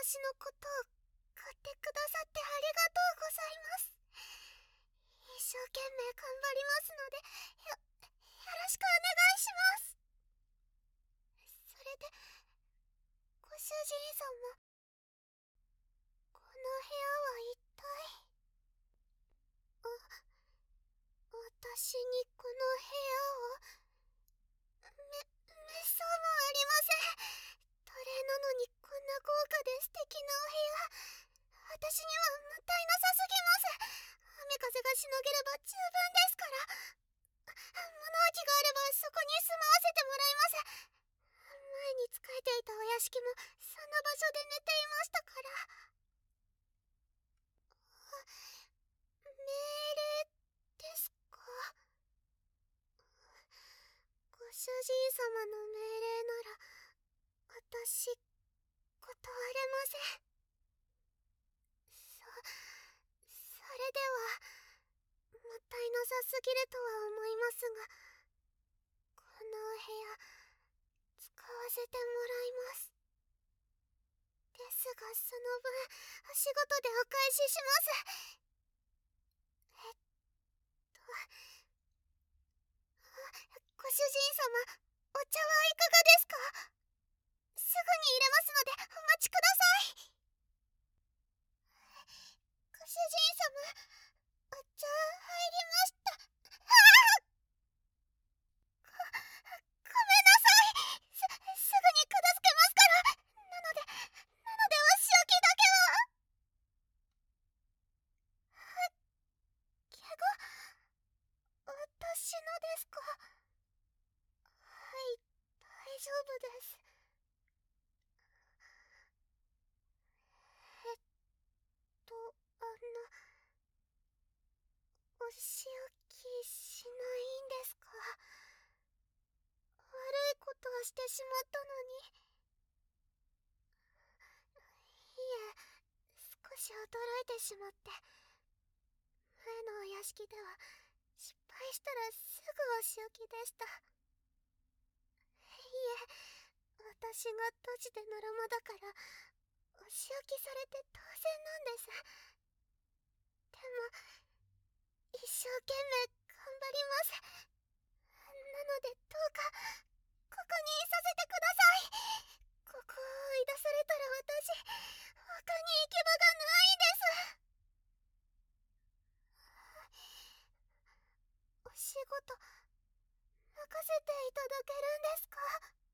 私のことを買ってくださってありがとうございます。一生懸命頑張りますので、よろしくお願いします。それで、ご主人様、この部屋は一体。私にこの部屋を。めっそうもありません。奴隷なのにこんな豪華で素敵なお部屋、私にはもったいなさすぎます。雨風がしのげれば十分ですから。物置があればそこに住まわせてもらいます。前に仕えていたお屋敷もそんな場所で寝ていましたから。命令ですか？ご主人様の命令なら私断れません。それではもったいなさすぎるとは思いますが、このお部屋使わせてもらいます。ですがその分お仕事でお返しします。ご主人様、お茶はいかがですか？すぐに入れますのでお待ちください。ご主人様、お茶入りました。ごめんなさい。すぐに片付けますから。なのでお仕置きだけは。怪我、私のですか？はい、大丈夫です。えっあの、お仕置きしないんですか？悪いことをしてしまったのに。いえ、少し驚いてしまって。前のお屋敷では失敗したらすぐお仕置きでした。いえ、私がドジでのろまだからお仕置きされて当然なんです。でも一生懸命頑張ります。なのでどうかここにいさせてください。ここを追い出されたら私、他に行き場がないんです。お仕事任せていただけるんですか？